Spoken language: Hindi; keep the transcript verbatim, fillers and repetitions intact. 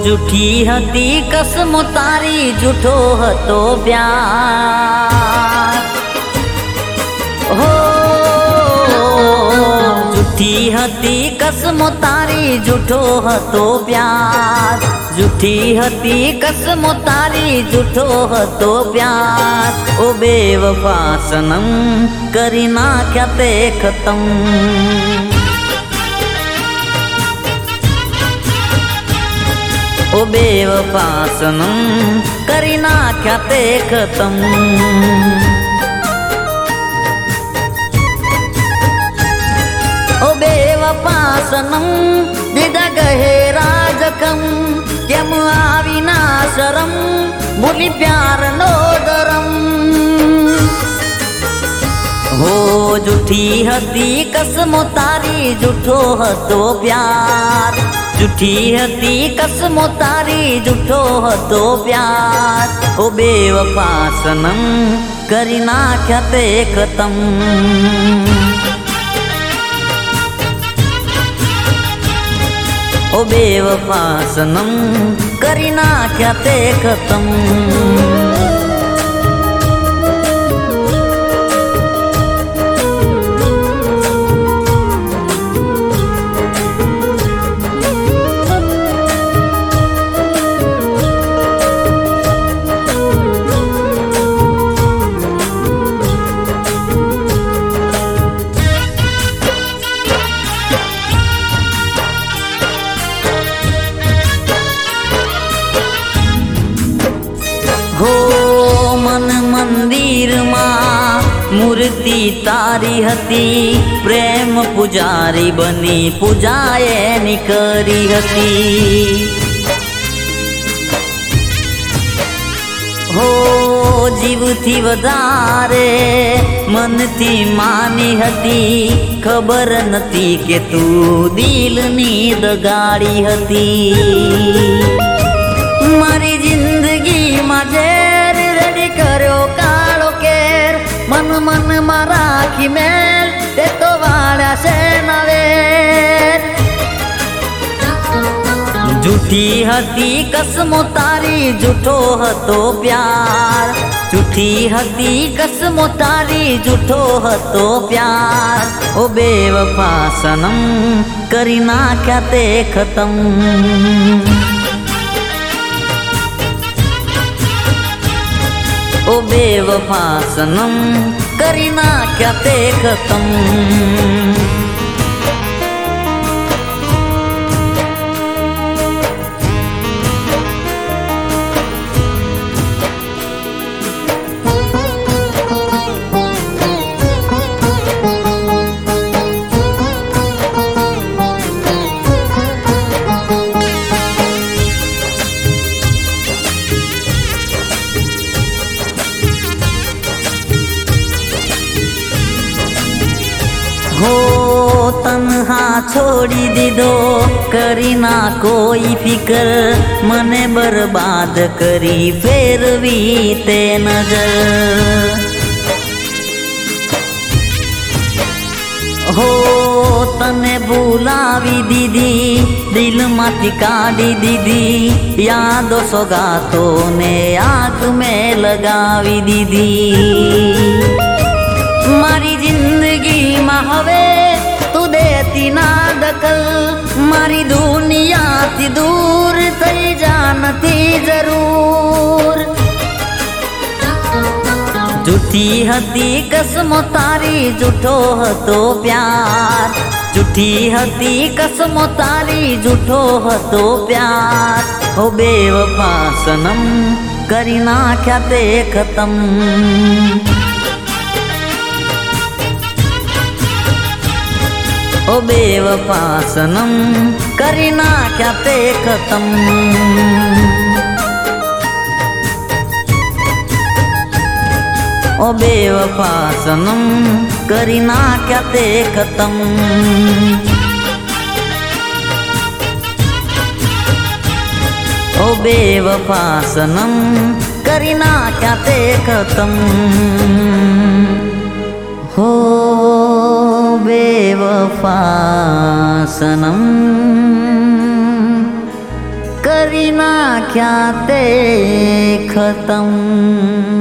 जूठी हती कसम तारी जूठो हतो प्यार। हो जूठी हती कसम तारी जूठो हतो प्यार। जूठी हती कसम तारी जूठो हतो प्यार। ओ बेवफा सनम करी नाख्या ते खत्म। ओ बेवफा सनम करी नाख्या ते खत्म। ओ बेवफा सनम दिदा गहेरा जखम। केम आवी ना शरम बोली प्यार नो दरम। हो जूठी हती कसम तारी जूठो हतो प्यार। जूठी हती कसम तारी जूठो हतो प्यार। ओ बेवफा सनम करी नाख्या ते खत्म। ओ बेवफा सनम करी नाख्या ते खत्म। हो मन मंदिर मां मूर्ति तारी हती। प्रेम पुजारी बनी पूजाए निकरी हती। हो जीव थी वधारे मन थी मानी हती। खबर नती के तू दिल नी दगाड़ी हती। मारी जिंदगी माझेर रेडी कर्यो काळो केर। मन मन मा राखी मेल ते तो वाड्या से नवेर। जूठी हती कसम तारी जूठो हतो प्यार। जूठी हती कसम तारी जूठो हतो प्यार। ओ बेवफा सनम करी नाख्या ते खत्म। ओ बेवफा सनम करी नाख्या ते खत्म। हो तन्हा छोड़ी दीदो करी ना कोई फिकर। मने बर्बाद करी फेरवी ते नजर। हो तने बुलावी दीदी दिल माथी काढ़ी दीदी। यादो सोगातो ने आग में लगावी दीदी। मारी जिंदगी में हवे तू देती ना दखल। मारी दुनिया थी दूर थई जानती जरूर। जूठी हती कसम तारी जूठो हतो प्यार। जूठी हती कसम तारी जूठो हतो प्यार। ओ बेवफा सनम करी नाख्या ते खत्म। ओ बेवफा सनम करी नाख्या ते खत्म। ओ बेवफा सनम करी नाख्या ते खत्म। ओ बेवफा सनम करी नाख्या ते खत्म। हो बेवफा सनम करी नाख्या ते खतम।